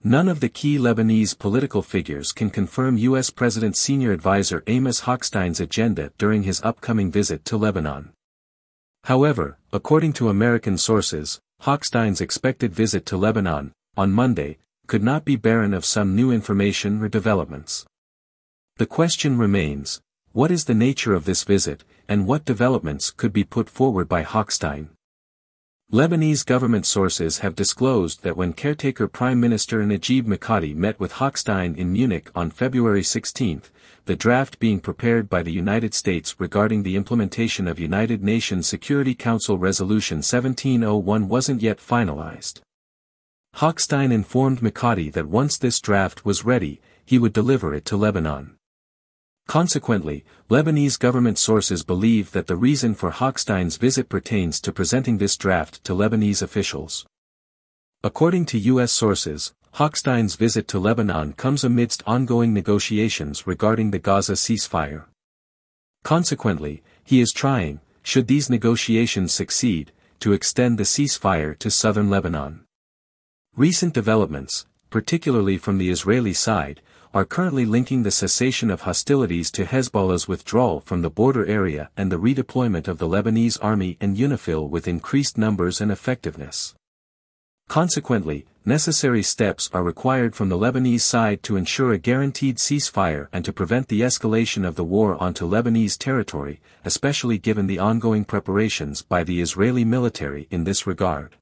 None of the key Lebanese political figures can confirm U.S. President Senior Advisor Amos Hochstein's agenda during his upcoming visit to Lebanon. However, according to American sources, Hochstein's expected visit to Lebanon, on Monday, could not be barren of some new information or developments. The question remains, what is the nature of this visit, and what developments could be put forward by Hochstein? Lebanese government sources have disclosed that when caretaker Prime Minister Najib Mikati met with Hochstein in Munich on February 16, the draft being prepared by the United States regarding the implementation of United Nations Security Council Resolution 1701 wasn't yet finalized. Hochstein informed Mikati that once this draft was ready, he would deliver it to Lebanon. Consequently, Lebanese government sources believe that the reason for Hochstein's visit pertains to presenting this draft to Lebanese officials. According to U.S. sources, Hochstein's visit to Lebanon comes amidst ongoing negotiations regarding the Gaza ceasefire. Consequently, he is trying, should these negotiations succeed, to extend the ceasefire to southern Lebanon. Recent developments, particularly from the Israeli side, are currently linking the cessation of hostilities to Hezbollah's withdrawal from the border area and the redeployment of the Lebanese army and UNIFIL with increased numbers and effectiveness. Consequently, necessary steps are required from the Lebanese side to ensure a guaranteed ceasefire and to prevent the escalation of the war onto Lebanese territory, especially given the ongoing preparations by the Israeli military in this regard.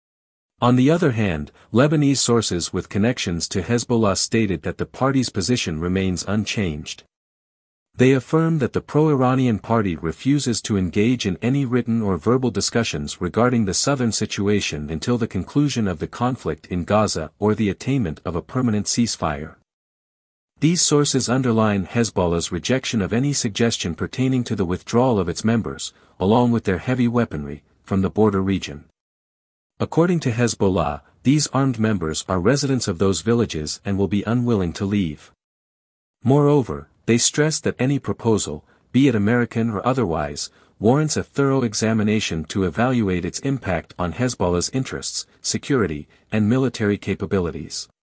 On the other hand, Lebanese sources with connections to Hezbollah stated that the party's position remains unchanged. They affirm that the pro-Iranian party refuses to engage in any written or verbal discussions regarding the southern situation until the conclusion of the conflict in Gaza or the attainment of a permanent ceasefire. These sources underline Hezbollah's rejection of any suggestion pertaining to the withdrawal of its members, along with their heavy weaponry, from the border region. According to Hezbollah, these armed members are residents of those villages and will be unwilling to leave. Moreover, they stress that any proposal, be it American or otherwise, warrants a thorough examination to evaluate its impact on Hezbollah's interests, security, and military capabilities.